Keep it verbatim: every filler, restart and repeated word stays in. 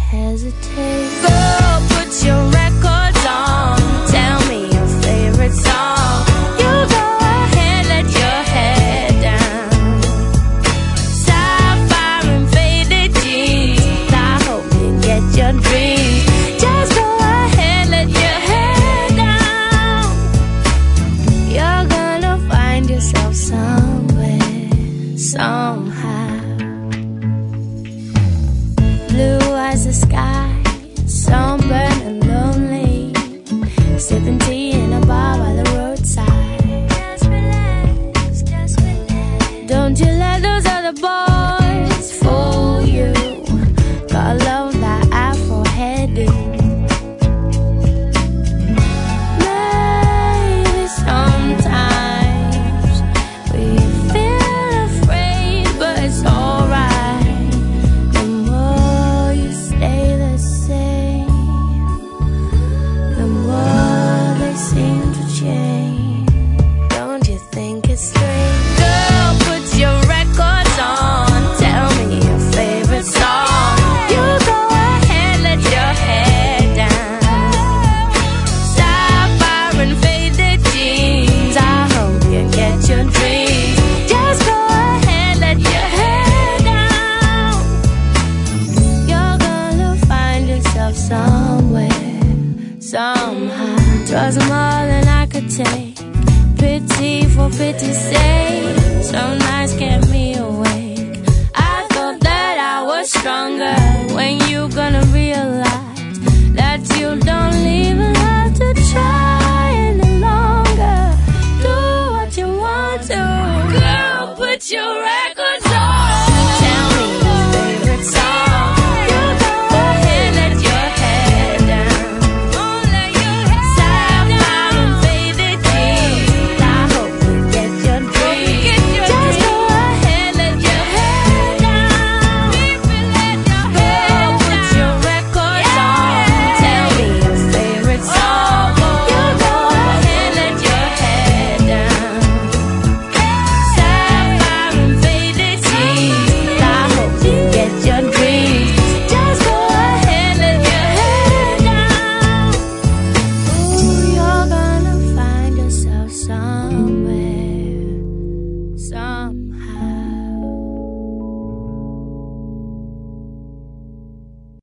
hesitate. Girl, put your records on, tell me your favorite song. You go ahead, let your head down. Sapphire and faded jeans, I hope you get your dreams. Just go ahead, let your head down. You're gonna find yourself somewhere, somehow. Blue as the sky, sunburned and lonely, sipping tea in a bar by the roadside. Just relax, just relax. Don't you let those other boys fool you. Gotta love that afro hairdo. Maybe sometimes we feel afraid, but it's alright. The more you stay the same, the more they seem to change. Don't you think it's strange? Girl, put your records on, tell me your favorite song. You go ahead, let your head down. Sapphire and faded jeans, I hope you get your dreams. Just go ahead, let your head down. You're gonna find yourself somewhere, somehow. Twas more than I could take, pity for pity's sake. Some nights kept me awake, I thought that I was stronger.